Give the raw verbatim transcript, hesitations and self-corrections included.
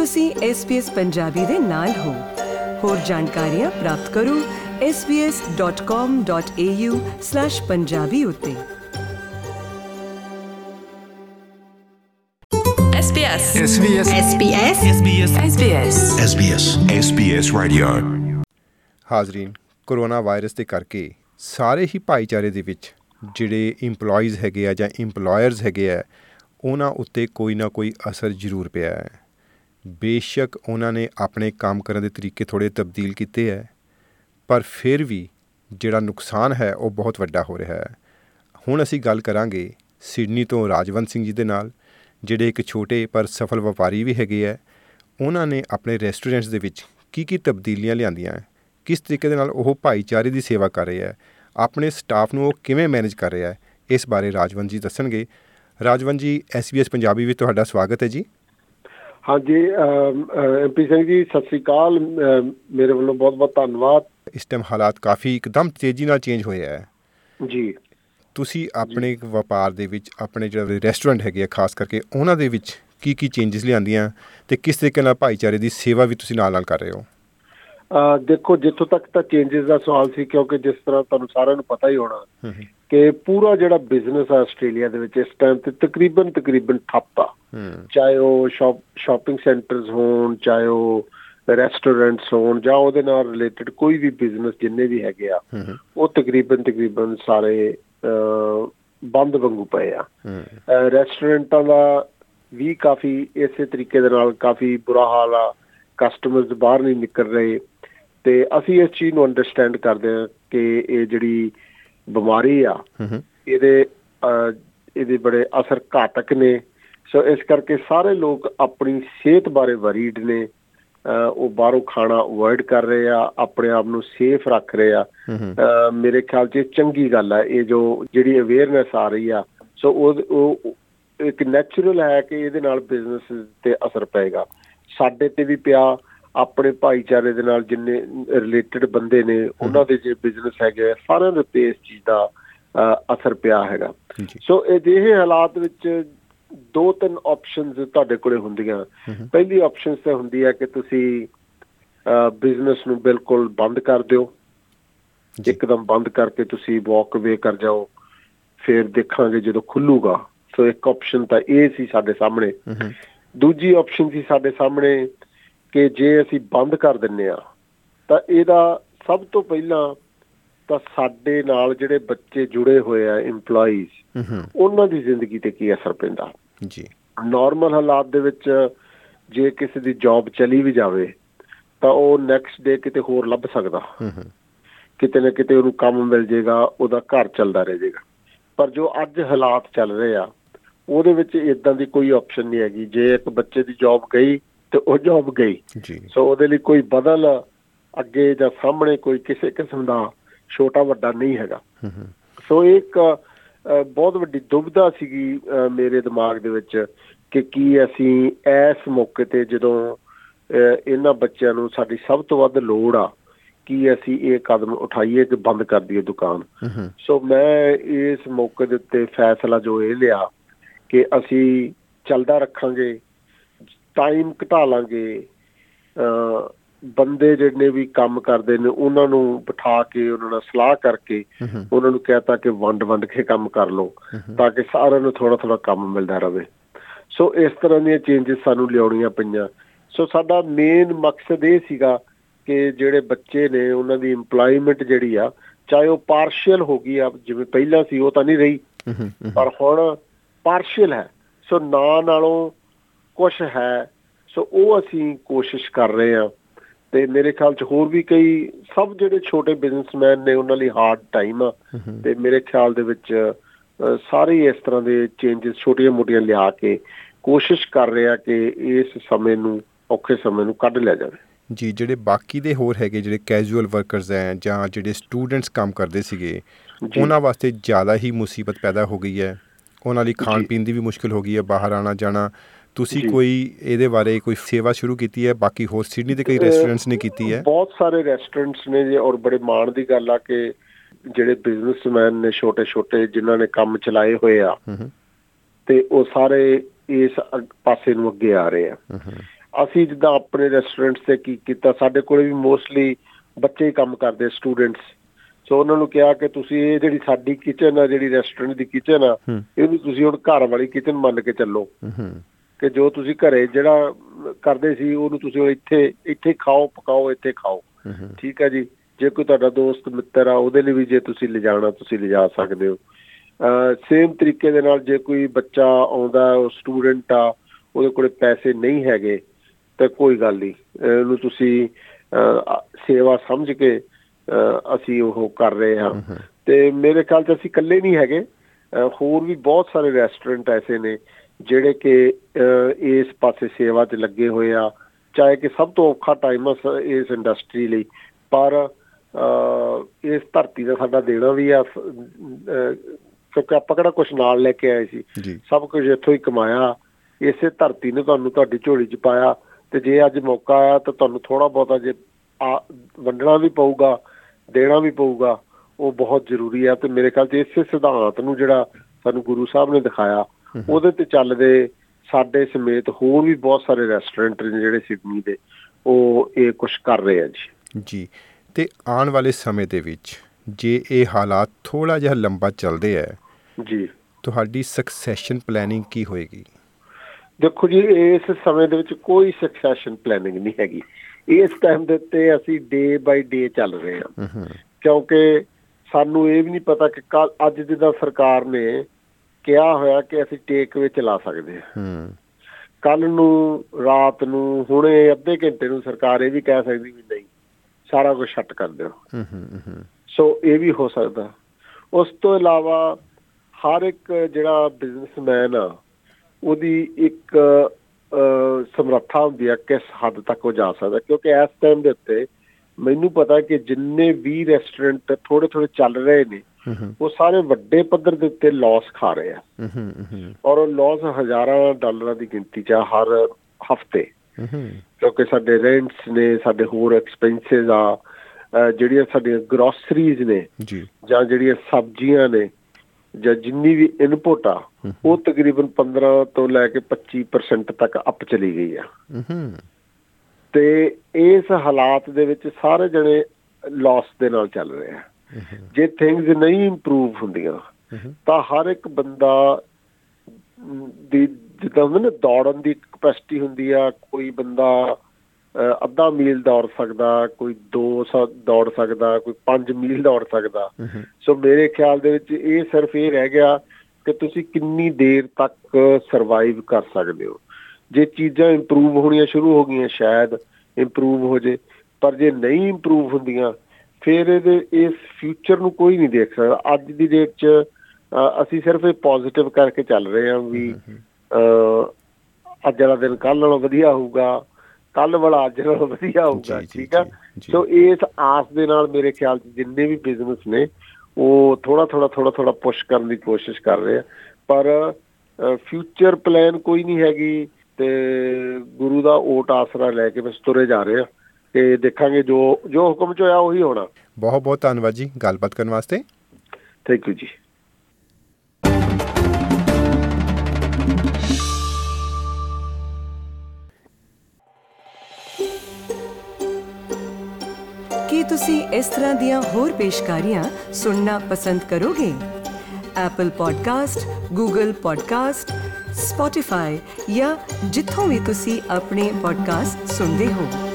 ਤੁਸੀਂ S B S Punjabi ਦੇ ਨਾਲ ਹੋ। ਹੋਰ ਜਾਣਕਾਰੀਆਂ ਪ੍ਰਾਪਤ ਕਰੋ S B S dot com dot A U slash Punjabi ਉੱਤੇ। S B S S B S S B S S B S S B S S B S S B S Radio। ਹਾਜ਼ਰੀਨ, corona virus ਦੇ ਕਰਕੇ ਸਾਰੇ ਹੀ ਭਾਈਚਾਰੇ ਦੇ ਵਿੱਚ ਜਿਹੜੇ employees ਹੈਗੇ ਆ ਜਾਂ ਇੰਪਲੋਇਰਸ ਹੈਗੇ ਆ, ਉਹਨਾਂ ਉੱਤੇ ਕੋਈ ਨਾ ਕੋਈ ਅਸਰ ਜ਼ਰੂਰ ਪਿਆ ਹੈ। ਬੇਸ਼ੱਕ ਉਹਨਾਂ ਨੇ ਆਪਣੇ ਕੰਮ ਕਰਨ ਦੇ ਤਰੀਕੇ ਥੋੜ੍ਹੇ ਤਬਦੀਲ ਕੀਤੇ ਹੈ, ਪਰ ਫਿਰ ਵੀ ਜਿਹੜਾ ਨੁਕਸਾਨ ਹੈ ਉਹ ਬਹੁਤ ਵੱਡਾ ਹੋ ਰਿਹਾ ਹੈ। ਹੁਣ ਅਸੀਂ ਗੱਲ ਕਰਾਂਗੇ ਸਿਡਨੀ ਤੋਂ ਰਾਜਵੰਤ ਸਿੰਘ ਜੀ ਦੇ ਨਾਲ, ਜਿਹੜੇ ਇੱਕ ਛੋਟੇ ਪਰ ਸਫਲ ਵਪਾਰੀ ਵੀ ਹੈਗੇ ਹੈ। ਉਹਨਾਂ ਨੇ ਆਪਣੇ ਰੈਸਟੋਰੈਂਟਸ ਦੇ ਵਿੱਚ ਕੀ ਕੀ ਤਬਦੀਲੀਆਂ ਲਿਆਂਦੀਆਂ, ਕਿਸ ਤਰੀਕੇ ਦੇ ਨਾਲ ਉਹ ਭਾਈਚਾਰੇ ਦੀ ਸੇਵਾ ਕਰ ਰਹੇ ਹੈ, ਆਪਣੇ ਸਟਾਫ ਨੂੰ ਉਹ ਕਿਵੇਂ ਮੈਨੇਜ ਕਰ ਰਿਹਾ ਹੈ, ਇਸ ਬਾਰੇ ਰਾਜਵੰਤ ਜੀ ਦੱਸਣਗੇ। ਰਾਜਵੰਤ ਜੀ, ਐਸ ਬੀ ਐਸ ਪੰਜਾਬੀ ਵਿੱਚ ਤੁਹਾਡਾ ਸਵਾਗਤ ਹੈ ਜੀ। ਹਾਂਜੀ ਐਮ ਪੀ ਸਿੰਘ ਜੀ, ਸਤਿ ਸ਼੍ਰੀ ਅਕਾਲ। ਮੇਰੇ ਵੱਲੋਂ ਬਹੁਤ ਬਹੁਤ ਧੰਨਵਾਦ। ਇਸ ਟਾਈਮ ਹਾਲਾਤ ਕਾਫੀ ਇੱਕਦਮ ਤੇਜ਼ੀ ਨਾਲ ਚੇਂਜ ਹੋਏ ਹੈ ਜੀ। ਤੁਸੀਂ ਆਪਣੇ ਵਪਾਰ ਦੇ ਵਿੱਚ, ਆਪਣੇ ਜਿਹੜੇ ਰੈਸਟੋਰੈਂਟ ਹੈਗੇ ਆ ਖਾਸ ਕਰਕੇ, ਉਹਨਾਂ ਦੇ ਵਿੱਚ ਕੀ ਕੀ ਚੇਂਜਸ ਲਿਆਂਦੀਆਂ ਅਤੇ ਕਿਸ ਤਰੀਕੇ ਨਾਲ ਭਾਈਚਾਰੇ ਦੀ ਸੇਵਾ ਵੀ ਤੁਸੀਂ ਨਾਲ ਨਾਲ ਕਰ ਰਹੇ ਹੋ? ਦੇਖੋ, ਜਿੱਥੋਂ ਤੱਕ ਤਾਂ ਚੇਂਜਸ ਦਾ ਸਵਾਲ ਸੀ, ਕਿਉਂਕਿ ਜਿਸ ਤਰ੍ਹਾਂ ਤੁਹਾਨੂੰ ਸਾਰਿਆਂ ਨੂੰ ਪਤਾ ਹੀ ਹੋਣਾ ਕਿ ਪੂਰਾ ਜਿਹੜਾ ਬਿਜ਼ਨਸ ਆ ਆਸਟ੍ਰੇਲੀਆ ਦੇ ਵਿੱਚ ਇਸ ਟਾਈਮ ਤੇ ਤਕਰੀਬਨ ਤਕਰੀਬਨ ਠੱਪ ਆ। ਚਾਹੇ ਉਹ ਸ਼ੋਪ ਸ਼ੋਪਿੰਗ ਸੈਂਟਰਸ ਹੋਣ, ਚਾਹੇ ਉਹ ਰੈਸਟੋਰੈਂਟਸ ਹੋਣ, ਜਾਂ ਉਹਦੇ ਨਾਲ ਰਿਲੇਟਡ ਕੋਈ ਵੀ ਬਿਜ਼ਨਸ ਜਿੰਨੇ ਵੀ ਹੈਗੇ ਆ, ਉਹ ਤਕਰੀਬਨ ਤਕਰੀਬਨ ਸਾਰੇ ਬੰਦ ਵਾਂਗੂ ਪਏ ਆ। ਰੈਸਟੋਰੈਂਟਾਂ ਦਾ ਵੀ ਕਾਫੀ ਇਸੇ ਤਰੀਕੇ ਦੇ ਨਾਲ ਕਾਫੀ ਬੁਰਾ ਹਾਲ ਆ। ਕਸਟਮਰਸ ਬਾਹਰ ਨਹੀਂ ਨਿਕਲ ਰਹੇ, ਤੇ ਅਸੀਂ ਇਸ ਚੀਜ਼ ਨੂੰ ਅੰਡਰਸਟੈਂਡ ਕਰਦੇ ਹਾਂ ਕਿ ਇਹ ਜਿਹੜੀ ਬਿਮਾਰੀ ਆ, ਇਹਦੇ ਇਹਦੇ ਬੜੇ ਅਸਰ ਘਾਤਕ ਨੇ। ਸੋ ਇਸ ਕਰਕੇ ਸਾਰੇ ਲੋਕ ਆਪਣੀ ਸਿਹਤ ਬਾਰੇ ਵਰੀਡ ਨੇ। ਉਹ ਬਾਹਰੋਂ ਖਾਣਾ ਅਵੋਇਡ ਕਰ ਰਹੇ ਆ, ਆਪਣੇ ਆਪ ਨੂੰ ਸੇਫ ਰੱਖ ਰਹੇ ਆ। ਮੇਰੇ ਖਿਆਲ 'ਚ ਇਹ ਚੰਗੀ ਗੱਲ ਹੈ, ਇਹ ਜੋ ਜਿਹੜੀ ਅਵੇਅਰਨੈਸ ਆ ਰਹੀ ਆ। ਸੋ ਉਹ ਇੱਕ ਨੈਚੁਰਲ ਹੈ ਕਿ ਇਹਦੇ ਨਾਲ ਬਿਜ਼ਨਸ ਤੇ ਅਸਰ ਪਏਗਾ, ਸਾਡੇ ਤੇ ਵੀ ਪਿਆ, ਆਪਣੇ ਭਾਈਚਾਰੇ ਦੇ ਨਾਲ ਜਿੰਨੇ ਰਿਲੇਟਡ ਬੰਦੇ ਨੇ ਉਹਨਾਂ ਦੇ ਜੇ ਬਿਜ਼ਨਸ ਹੈਗੇ ਆ, ਸਾਰਿਆਂ ਦੇ ਉੱਤੇ ਇਸ ਚੀਜ਼ ਦਾ ਅਸਰ ਪਿਆ ਹੈਗਾ। ਸੋ ਅਜਿਹੇ ਹਾਲਾਤ ਵਿੱਚ ਦੋ ਤਿੰਨ ਆਪਸ਼ਨਸ ਤੁਹਾਡੇ ਕੋਲੇ ਹੁੰਦੀਆਂ। ਪਹਿਲੀ ਆਪਸ਼ਨ ਤਾਂ ਹੁੰਦੀ ਹੈ ਕਿ ਤੁਸੀਂ ਬਿਜ਼ਨਸ ਨੂੰ ਬਿਲਕੁਲ ਬੰਦ ਕਰ ਦਿਓ, ਇੱਕਦਮ ਬੰਦ ਕਰਕੇ ਤੁਸੀਂ ਵਾਕ ਅਵੇ ਕਰ ਜਾਓ, ਫਿਰ ਦੇਖਾਂਗੇ ਜਦੋਂ ਖੁੱਲੂਗਾ। ਸੋ ਇੱਕ ਆਪਸ਼ਨ ਤਾਂ ਇਹ ਸੀ ਸਾਡੇ ਸਾਹਮਣੇ। ਦੂਜੀ ਆਪਸ਼ਨ ਸੀ ਸਾਡੇ ਸਾਹਮਣੇ ਕਿ ਜੇ ਅਸੀਂ ਬੰਦ ਕਰ ਦਿੰਦੇ ਹਾਂ ਤਾਂ ਇਹਦਾ ਸਭ ਤੋਂ ਪਹਿਲਾਂ ਤਾਂ ਸਾਡੇ ਨਾਲ ਜਿਹੜੇ ਬੱਚੇ ਜੁੜੇ ਹੋਏ ਆ, ਇੰਪਲਾਈਜ਼, ਉਹਨਾਂ ਦੀ ਜ਼ਿੰਦਗੀ ਤੇ ਕੀ ਅਸਰ ਪੈਂਦਾ ਜੀ। ਨੋਰਮਲ ਹਾਲਾਤ ਦੇ ਵਿੱਚ ਜੇ ਕਿਸੇ ਦੀ ਜੋਬ ਚਲੀ ਵੀ ਜਾਵੇ ਤਾਂ ਉਹ ਨੈਕਸਟ ਡੇ ਕਿਤੇ ਹੋਰ ਲੱਭ ਸਕਦਾ, ਕਿਤੇ ਨਾ ਕਿਤੇ ਉਹਨੂੰ ਕੰਮ ਮਿਲ ਜਾਏਗਾ, ਉਹਦਾ ਘਰ ਚੱਲਦਾ ਰਹਿ ਜਾਏਗਾ। ਪਰ ਜੋ ਅੱਜ ਹਾਲਾਤ ਚੱਲ ਰਹੇ ਆ, ਉਹਦੇ ਵਿੱਚ ਇੱਦਾਂ ਦੀ ਕੋਈ ਆਪਸ਼ਨ ਨਹੀਂ ਹੈਗੀ। ਜੇ ਇੱਕ ਬੱਚੇ ਦੀ ਜੋਬ ਗਈ ਤੇ ਉਹ ਜੋਬ ਗਈ। ਸੋ ਉਹਦੇ ਲਈ ਕੋਈ ਬਦਲ ਅੱਗੇ ਜਾਂ ਸਾਹਮਣੇ ਕੋਈ ਕਿਸੇ ਕਿਸਮ ਦਾ ਛੋਟਾ ਵੱਡਾ ਨਹੀਂ ਹੈਗਾ। ਸੋ ਇਹ ਇੱਕ ਬਹੁਤ ਵੱਡੀ ਦੁਬਿਧਾ ਸੀਗੀ ਮੇਰੇ ਦਿਮਾਗ ਦੇ ਵਿੱਚ ਕਿ ਕੀ ਅਸੀਂ ਇਸ ਮੌਕੇ ਤੇ, ਜਦੋਂ ਇਹਨਾਂ ਬੱਚਿਆਂ ਨੂੰ ਸਾਡੀ ਸਭ ਤੋਂ ਵੱਧ ਲੋੜ ਆ, ਕੀ ਅਸੀਂ ਇਹ ਕਦਮ ਉਠਾਈਏ ਕਿ ਬੰਦ ਕਰ ਦਈਏ ਦੁਕਾਨ। ਸੋ ਮੈਂ ਇਸ ਮੌਕੇ ਦੇ ਉੱਤੇ ਫੈਸਲਾ ਜੋ ਇਹ ਲਿਆ ਕਿ ਅਸੀਂ ਚੱਲਦਾ ਰੱਖਾਂਗੇ, ਟਾਈਮ ਘਟਾ ਲਾਂਗੇ, ਬੰਦੇ ਜਿਹੜੇ ਵੀ ਕੰਮ ਕਰਦੇ ਨੇ ਉਹਨਾਂ ਨੂੰ ਬਿਠਾ ਕੇ ਉਹਨਾਂ ਨਾਲ ਸਲਾਹ ਕਰਕੇ ਉਹਨਾਂ ਨੂੰ ਕਹਿ ਤਾ ਕਿ ਵੰਡ ਵੰਡ ਕੇ ਕੰਮ ਕਰ ਲਓ, ਤਾਂ ਕਿ ਸਾਰਿਆਂ ਨੂੰ ਥੋੜ੍ਹਾ ਥੋੜ੍ਹਾ ਕੰਮ ਮਿਲਦਾ ਰਹੇ। ਸੋ ਇਸ ਤਰ੍ਹਾਂ ਦੀਆਂ ਚੇਂਜਿਸ ਸਾਨੂੰ ਲਿਆਉਣੀਆਂ ਪਈਆਂ। ਸੋ ਸਾਡਾ ਮੇਨ ਮਕਸਦ ਇਹ ਸੀਗਾ ਕਿ ਜਿਹੜੇ ਬੱਚੇ ਨੇ ਉਹਨਾਂ ਦੀ ਇੰਪਲਾਈਮੈਂਟ ਜਿਹੜੀ ਆ, ਚਾਹੇ ਉਹ ਪਾਰਸ਼ੀਅਲ ਹੋ ਗਈ ਆ, ਜਿਵੇਂ ਪਹਿਲਾਂ ਸੀ ਉਹ ਤਾਂ ਨਹੀਂ ਰਹੀ, ਪਰ ਹੁਣ ਪਾਰਸ਼ੀਅਲ ਹੈ। ਸੋ ਨਾ ਨਾਲੋਂ ਕੁਛ ਹੈ। ਸੋ ਉਹ ਅਸੀਂ ਕੋਸ਼ਿਸ਼ ਕਰ ਰਹੇ ਹਾਂ। ਤੇ ਮੇਰੇ ਖਿਆਲ 'ਚ ਹੋਰ ਵੀ ਕਈ ਸਭ ਜਿਹੜੇ ਛੋਟੇ ਬਿਜ਼ਨਸਮੈਨ ਨੇ ਉਹਨਾਂ ਲਈ ਹਾਰਡ ਟਾਈਮ ਆ, ਤੇ ਮੇਰੇ ਖਿਆਲ ਦੇ ਵਿੱਚ ਸਾਰੇ ਇਸ ਤਰ੍ਹਾਂ ਦੇ ਚੇਂਜਿਸ ਛੋਟੀਆਂ ਮੋਟੀਆਂ ਲਿਆ ਕੇ ਕੋਸ਼ਿਸ਼ ਕਰ ਰਹੇ ਆ ਕਿ ਇਸ ਸਮੇਂ ਨੂੰ, ਔਖੇ ਸਮੇਂ ਨੂੰ ਕੱਢ ਲਿਆ ਜਾਵੇ ਜੀ। ਜਿਹੜੇ ਬਾਕੀ ਦੇ ਹੋਰ ਹੈਗੇ, ਜਿਹੜੇ ਕੈਜੂਅਲ ਵਰਕਰਸ ਹੈ ਜਾਂ ਜਿਹੜੇ ਸਟੂਡੈਂਟਸ ਕੰਮ ਕਰਦੇ ਸੀਗੇ, ਉਹਨਾਂ ਵਾਸਤੇ ਜ਼ਿਆਦਾ ਹੀ ਮੁਸੀਬਤ ਪੈਦਾ ਹੋ ਗਈ ਹੈ। ਉਹਨਾਂ ਲਈ ਖਾਣ ਪੀਣ ਦੀ ਵੀ ਮੁਸ਼ਕਿਲ ਹੋ ਗਈ ਹੈ, ਬਾਹਰ ਆਉਣਾ ਜਾਣਾ। ਤੁਸੀਂ ਕੋਈ ਇਹਦੇ ਬਾਰੇ ਕੋਈ ਸੇਵਾ ਸ਼ੁਰੂ ਕੀਤੀ ਹੈ? ਬਾਕੀ ਹੋਰ ਸਿਡਨੀ ਦੇ ਕਈ ਰੈਸਟੋਰੈਂਟਸ ਨੇ ਕੀਤੀ ਹੈ? ਬਹੁਤ ਸਾਰੇ ਰੈਸਟੋਰੈਂਟਸ ਨੇ ਜੀ, ਔਰ ਬੜੇ ਮਾਣ ਦੀ ਗੱਲ ਆ ਕਿ ਜਿਹੜੇ ਬਿਜ਼ਨਸਮੈਨ ਨੇ ਛੋਟੇ ਛੋਟੇ ਜਿਨ੍ਹਾਂ ਨੇ ਕੰਮ ਚਲਾਏ ਹੋਏ ਆ, ਤੇ ਉਹ ਸਾਰੇ ਇਸ ਪਾਸੇ ਨੂੰ ਅੱਗੇ ਆ ਰਹੇ ਆ। ਅਸੀਂ ਜਿੱਦਾਂ ਆਪਣੇ ਰੈਸਟੋਰੈਂਟਸ 'ਤੇ ਕੀ ਕੀਤਾ, ਸਾਡੇ ਕੋਲ ਵੀ ਮੋਸਟਲੀ ਬੱਚੇ ਹੀ ਕੰਮ ਕਰਦੇ, ਸਟੂਡੈਂਟਸ। ਸੋ ਉਹਨਾਂ ਨੂੰ ਕਿਹਾ ਕਿ ਤੁਸੀਂ ਇਹ ਜਿਹੜੀ ਸਾਡੀ ਕਿਚਨ ਆ, ਜਿਹੜੀ ਰੈਸਟੋਰੈਂਟ ਦੀ ਕਿਚਨ ਆ, ਇਹਨੂੰ ਤੁਸੀਂ ਹੁਣ ਘਰ ਵਾਲੀ ਕਿਚਨ ਮੰਨ ਕੇ ਚੱਲੋ, ਕਿ ਜੋ ਤੁਸੀਂ ਘਰੇ ਜਿਹੜਾ ਕਰਦੇ ਸੀ ਉਹਨੂੰ ਤੁਸੀਂ ਹੁਣ ਇੱਥੇ ਇੱਥੇ ਖਾਓ, ਪਕਾਓ, ਇੱਥੇ ਖਾਓ। ਠੀਕ ਹੈ ਜੀ। ਜੇ ਕੋਈ ਤੁਹਾਡਾ ਦੋਸਤ ਮਿੱਤਰ ਆ, ਉਹਦੇ ਲਈ ਵੀ ਜੇ ਤੁਸੀਂ ਲਿਜਾਣਾ ਤੁਸੀਂ ਲਿਜਾ ਸਕਦੇ ਹੋ। ਸੇਮ ਤਰੀਕੇ ਦੇ ਨਾਲ ਜੇ ਕੋਈ ਬੱਚਾ ਆਉਂਦਾ, ਉਹ ਸਟੂਡੈਂਟ ਆ, ਉਹਦੇ ਕੋਲ ਪੈਸੇ ਨਹੀਂ ਹੈਗੇ ਤਾਂ ਕੋਈ ਗੱਲ ਨਹੀਂ, ਇਹਨੂੰ ਤੁਸੀਂ ਸੇਵਾ ਸਮਝ ਕੇ ਅਸੀਂ ਉਹ ਕਰ ਰਹੇ ਹਾਂ। ਤੇ ਮੇਰੇ ਖਿਆਲ 'ਚ ਅਸੀਂ ਇਕੱਲੇ ਨਹੀਂ ਹੈਗੇ, ਹੋਰ ਵੀ ਬਹੁਤ ਸਾਰੇ ਰੈਸਟੋਰੈਂਟ ਐਸੇ ਨੇ ਜਿਹੜੇ ਕਿ ਇਸ ਪਾਸੇ ਸੇਵਾ 'ਚ ਲੱਗੇ ਹੋਏ ਆ, ਚਾਹੇ ਕਿ ਸਭ ਤੋਂ ਔਖਾ ਟਾਈਮ ਆ ਇਸ ਇੰਡਸਟਰੀ ਲਈ, ਪਰ ਇਸ ਧਰਤੀ ਦਾ ਸਾਡਾ ਦੇਣਾ ਵੀ ਆ, ਕਿਉਂਕਿ ਆਪਾਂ ਕਿਹੜਾ ਕੁਛ ਨਾਲ ਲੈ ਕੇ ਆਏ ਸੀ, ਸਭ ਕੁਝ ਇੱਥੋਂ ਹੀ ਕਮਾਇਆ, ਇਸੇ ਧਰਤੀ ਨੇ ਤੁਹਾਨੂੰ ਤੁਹਾਡੀ ਝੋਲੀ 'ਚ ਪਾਇਆ। ਤੇ ਜੇ ਅੱਜ ਮੌਕਾ ਆਇਆ ਤਾਂ ਤੁਹਾਨੂੰ ਥੋੜ੍ਹਾ ਬਹੁਤਾ ਜੇ ਆ ਵੰਡਣਾ ਵੀ ਪਊਗਾ, ਦੇਣਾ ਵੀ ਪਊਗਾ, ਉਹ ਬਹੁਤ ਜ਼ਰੂਰੀ ਆ। ਤੇ ਮੇਰੇ ਖਿਆਲ 'ਚ ਇਸੇ ਸਿਧਾਂਤ ਨੂੰ ਜਿਹੜਾ ਸਾਨੂੰ ਗੁਰੂ ਸਾਹਿਬ ਨੇ ਦਿਖਾਇਆ, ਉਹਦੇ ਤੇ ਚੱਲਦੇ ਸਾਡੇ ਸਮੇਤ ਹੋਰ ਵੀ ਬਹੁਤ ਸਾਰੇ ਰੈਸਟੋਰੈਂਟ ਨੇ ਜਿਹੜੇ ਸਿਡਨੀ ਦੇ, ਉਹ ਇਹ ਕੁਛ ਕਰ ਰਹੇ ਆ ਜੀ। ਜੀ। ਤੇ ਆਉਣ ਵਾਲੇ ਸਮੇਂ ਦੇ ਵਿੱਚ ਜੇ ਇਹ ਹਾਲਾਤ ਥੋੜ੍ਹਾ ਜਿਹਾ ਲੰਬਾ ਚੱਲਦੇ ਹੈ ਜੀ, ਤੁਹਾਡੀ ਸਕਸੈਸ਼ਨ ਪਲੈਨਿੰਗ ਕੀ ਹੋਏਗੀ? ਦੇਖੋ ਜੀ, ਇਸ ਸਮੇਂ ਦੇ ਵਿੱਚ ਕੋਈ ਸਕਸੈਸ਼ਨ ਪਲੈਨਿੰਗ ਨਹੀਂ ਹੈਗੀ। ਇਸ ਟਾਈਮ ਦੇ ਉੱਤੇ ਅਸੀਂ ਡੇ ਬਾਈ ਡੇ ਚੱਲ ਰਹੇ ਹਾਂ, ਕਿਉਂਕਿ ਸਾਨੂੰ ਇਹ ਵੀ ਨਹੀਂ ਪਤਾ ਕਿ ਕੱਲ ਅੱਜ ਜਿੱਦਾਂ ਸਰਕਾਰ ਨੇ ਕਿਹਾ ਹੋਇਆ ਕਿ ਅਸੀਂ ਟੇਕ ਅਵੇ ਚਲਾ ਸਕਦੇ ਹਾਂ, ਕੱਲ ਨੂੰ ਰਾਤ ਨੂੰ ਹੁਣੇ ਅੱਧੇ ਘੰਟੇ ਨੂੰ ਸਰਕਾਰ ਇਹ ਵੀ ਕਹਿ ਸਕਦੀ ਵੀ ਨਹੀਂ, ਸਾਰਾ ਕੁਝ ਸ਼ੱਟ ਕਰ ਦਿਓ। ਸੋ ਇਹ ਵੀ ਹੋ ਸਕਦਾ। ਉਸ ਤੋਂ ਇਲਾਵਾ ਹਰ ਇੱਕ ਜਿਹੜਾ ਬਿਜ਼ਨਸਮੈਨ ਆ, ਉਹਦੀ ਇੱਕ ਸਮਰੱਥਾ ਹੁੰਦੀ ਆ ਕਿਸ ਹੱਦ ਤੱਕ ਉਹ ਜਾ ਸਕਦਾ, ਕਿਉਂਕਿ ਇਸ ਟਾਈਮ ਦੇ ਉੱਤੇ ਮੈਨੂੰ ਪਤਾ ਕਿ ਜਿੰਨੇ ਵੀ ਰੈਸਟੋਰੈਂਟ ਥੋੜੇ ਥੋੜੇ ਚੱਲ ਰਹੇ ਨੇ, ਉਹ ਸਾਰੇ ਵੱਡੇ ਪੱਧਰ ਦੇ ਉੱਤੇ ਲਾਸ ਖਾ ਰਹੇ ਆ, ਔਰ ਉਹ ਲਾਸ ਹਜ਼ਾਰਾਂ ਡਾਲਰਾਂ ਦੀ ਗਿਣਤੀ 'ਚ ਆ ਹਰ ਹਫ਼ਤੇ, ਕਿਉਂਕਿ ਸਾਡੇ ਰੈਂਟਸ ਨੇ, ਸਾਡੇ ਹੋਰ ਐਕਸਪੈਂਸਿਸ ਆ, ਜਿਹੜੀਆਂ ਸਾਡੀਆਂ ਗਰੋਸਰੀਜ਼ ਨੇ ਜਾਂ ਜਿਹੜੀਆਂ ਸਬਜ਼ੀਆਂ ਨੇ ਜਾਂ ਜਿੰਨੀ ਵੀ ਇਨਪੁਟ ਆ, ਉਹ ਤਕਰੀਬਨ ਪੰਦਰਾਂ ਤੋਂ ਲੈ ਕੇ ਪੱਚੀ ਪਰਸੈਂਟ ਤੱਕ ਅੱਪ ਚਲੀ ਗਈ ਆ। ਤੇ ਇਸ ਹਾਲਾਤ ਦੇ ਵਿੱਚ ਸਾਰੇ ਜਣੇ ਲਾਸ ਦੇ ਨਾਲ ਚੱਲ ਰਹੇ ਆ। ਜੇ ਥਿੰਗਸ ਨਹੀਂ ਇੰਪਰੂਵ ਹੁੰਦੀਆਂ ਤਾਂ ਹਰ ਇੱਕ ਬੰਦਾ ਦੀ ਜਿੱਦਾਂ ਹੁੰਦਾ ਨਾ, ਦੌੜਨ ਦੀ ਕਪੈਸਿਟੀ ਹੁੰਦੀ ਆ, ਕੋਈ ਬੰਦਾ ਅੱਧਾ ਮੀਲ ਦੌੜ ਸਕਦਾ, ਕੋਈ ਦੋ ਸੌ ਦੌੜ ਸਕਦਾ, ਕੋਈ ਪੰਜ ਮੀਲ ਦੌੜ ਸਕਦਾ। ਸੋ ਮੇਰੇ ਖਿਆਲ ਦੇ ਵਿੱਚ ਇਹ ਸਿਰਫ ਇਹ ਰਹਿ ਗਿਆ ਕਿ ਤੁਸੀਂ ਕਿੰਨੀ ਦੇਰ ਤੱਕ ਸਰਵਾਈਵ ਕਰ ਸਕਦੇ ਹੋ। ਜੇ ਚੀਜ਼ਾਂ ਇੰਪਰੂਵ ਹੋਣੀਆਂ ਸ਼ੁਰੂ ਹੋ ਗਈਆਂ, ਸ਼ਾਇਦ ਇੰਪਰੂਵ ਹੋ ਜੇ, ਪਰ ਜੇ ਨਹੀਂ ਇੰਪਰੂਵ ਹੁੰਦੀਆਂ ਫਿਰ ਇਹਦੇ ਇਸ ਫਿਊਚਰ ਨੂੰ ਕੋਈ ਨਹੀਂ ਦੇਖ ਸਕਦਾ। ਅੱਜ ਦੀ ਡੇਟ 'ਚ ਅਸੀਂ ਸਿਰਫ ਇਹ ਪੋਜ਼ੀਟਿਵ ਕਰਕੇ ਚੱਲ ਰਹੇ ਹਾਂ ਵੀ ਅੱਜ ਵਾਲਾ ਦਿਨ ਕੱਲ੍ਹ ਨਾਲੋਂ ਵਧੀਆ ਹੋਊਗਾ, ਕੱਲ੍ਹ ਵਾਲਾ ਅੱਜ ਨਾਲੋਂ ਵਧੀਆ ਹੋਊਗਾ। ਠੀਕ ਆ। ਸੋ ਇਸ ਆਸ ਦੇ ਨਾਲ ਮੇਰੇ ਖਿਆਲ 'ਚ ਜਿੰਨੇ ਵੀ ਬਿਜ਼ਨਸ ਨੇ ਉਹ ਥੋੜ੍ਹਾ ਥੋੜ੍ਹਾ ਥੋੜ੍ਹਾ ਥੋੜ੍ਹਾ ਪੁਸ਼ ਕਰਨ ਦੀ ਕੋਸ਼ਿਸ਼ ਕਰ ਰਹੇ ਆ, ਪਰ ਫਿਊਚਰ ਪਲਾਨ ਕੋਈ ਨਹੀਂ ਹੈਗੀ। ਤੇ ਗੁਰੂ ਦਾ ਓਟ ਆਸਰਾ ਲੈ ਕੇ ਬਸ ਤੁਰੇ ਜਾ ਰਹੇ ਆ ਤੇ ਦੇਖਾਂਗੇ ਜੋ ਜੋ ਹੁਕਮ 'ਚ ਹੋਇਆ ਉਹੀ ਹੋਣਾ। ਬਹੁਤ ਬਹੁਤ ਧੰਨਵਾਦ ਜੀ ਗੱਲਬਾਤ ਕਰਨ ਵਾਸਤੇ। ਥੈਂਕ ਯੂ ਜੀ। ਕੀ ਤੁਸੀਂ ਇਸ ਤਰ੍ਹਾਂ ਦੀਆਂ ਹੋਰ ਪੇਸ਼ਕਾਰੀਆਂ ਸੁਣਨਾ ਪਸੰਦ ਕਰੋਗੇ? Apple podcast, Google podcast, Spotify ਜਾਂ ਜਿੱਥੋਂ ਵੀ ਤੁਸੀਂ ਆਪਣੇ ਪੋਡਕਾਸਟ ਸੁਣਦੇ ਹੋ।